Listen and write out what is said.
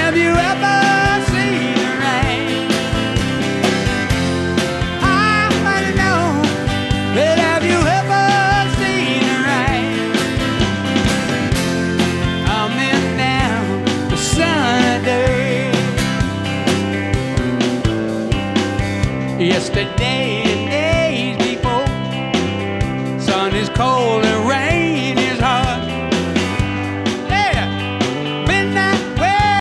have you ever seen the rain? I want to know, but have you ever seen the rain? Coming down the sunny day. Yesterday